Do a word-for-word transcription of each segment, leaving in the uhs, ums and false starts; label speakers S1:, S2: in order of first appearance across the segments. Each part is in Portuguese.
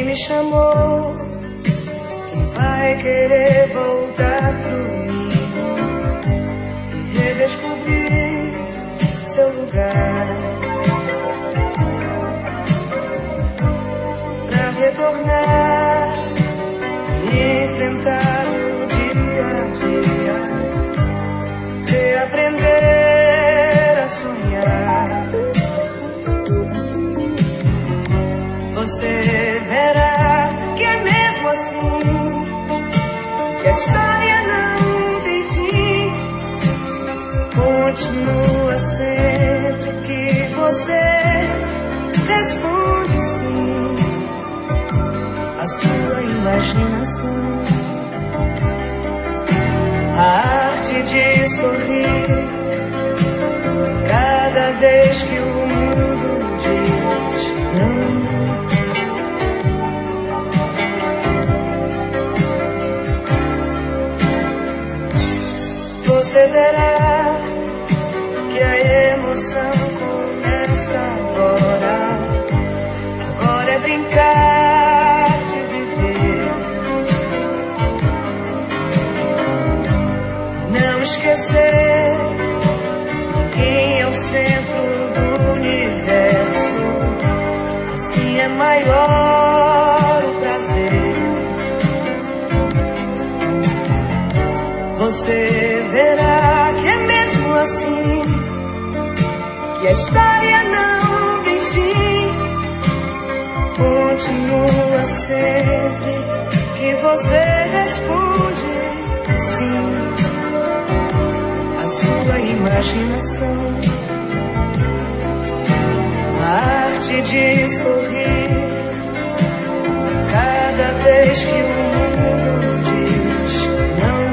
S1: me chamou, quem vai querer voltar pro mim e redescobrir seu lugar, pra retornar e enfrentar o dia a dia, reaprender a sonhar. Você verá que é mesmo assim, que a história não tem fim. Continua sempre que você responde sim à sua imaginação. A arte de sorrir cada vez que o mundo diz não. Você verá que a emoção começa agora. Agora é brincar de viver, não esquecer quem é o centro do universo. Assim é maior o prazer. Você verá que é mesmo assim, que a história não tem fim. Continua sempre que você responde sim à sua imaginação. A arte de sorrir cada vez que o mundo diz não.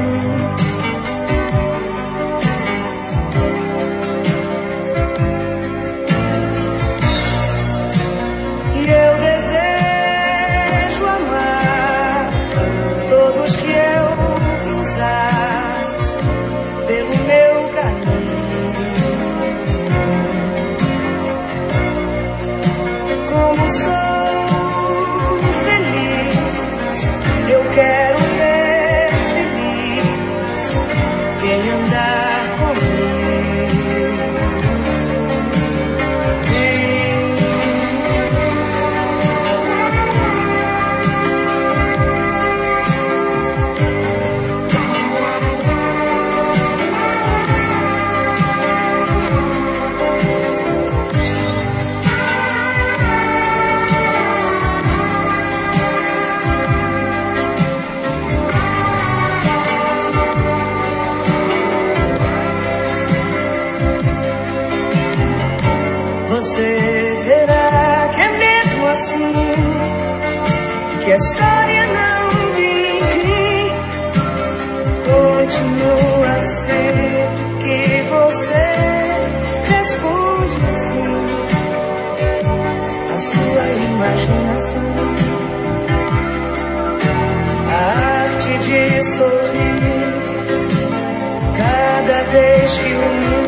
S1: Quero ver feliz quem andar comigo. Você verá que é mesmo assim, que a história não tem fim. Continua sempre que você responde assim à sua imaginação. A arte de sorrir cada vez que o mundo